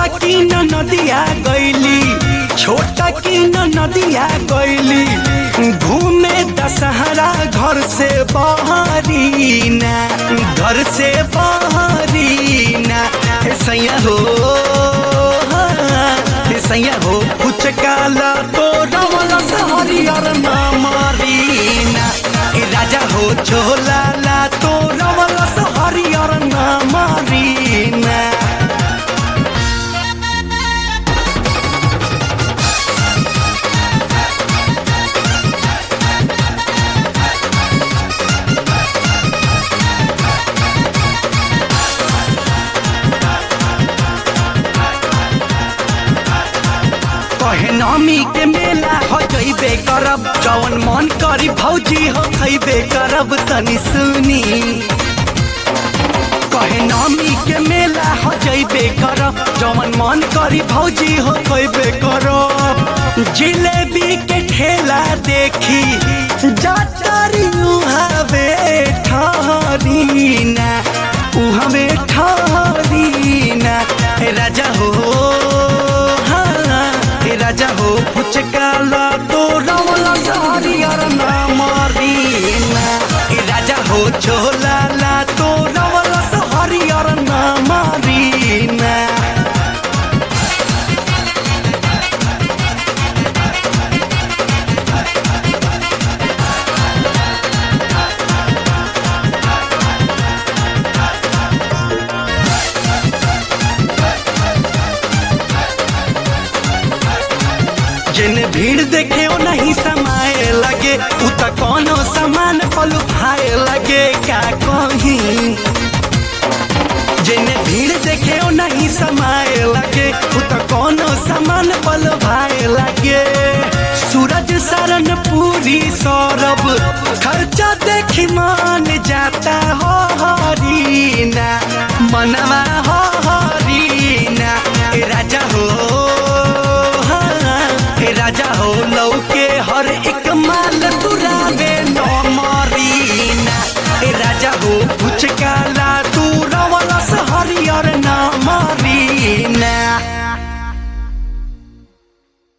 की न नदिया गईली, छोटा की न नदिया गईली, घूमे दशहरा घर से बाहरी ना, घर से बाहरी ना। सैया हो सैया हो पुचकाला तो रमला हरियर ना मारी ना, राजा हो झोला ला तो रमला हरियर ना मारी ना। नमी के मेला हो जइबे करब, जवन मन करी भौजी हो खइबे करब तनी सुनी। कहे नमी के मेला हो जइबे करब, जवन मन करी भौजी हो खइबे करब। जिलेबी के ठेला देखी जातरी उहावे ठहरी ना, उहावे ठहरी ना। राजा हो राजा हो पुचकाला तो रमला हरियर ना मारी ना, राजा हो झोला ला तो रमला हरियर ना मारी ना। जिन भीड़ देखे ओ नहीं समाए लगे, उत कोनो सामान पलू भाए लगे क्या कहीं। जिन भीड़ देखे ओ नहीं समाए लगे, उत कोनो सामान पलू भाए लगे। सूरज सरन पूरी सौरभ खर्चा देखी माँ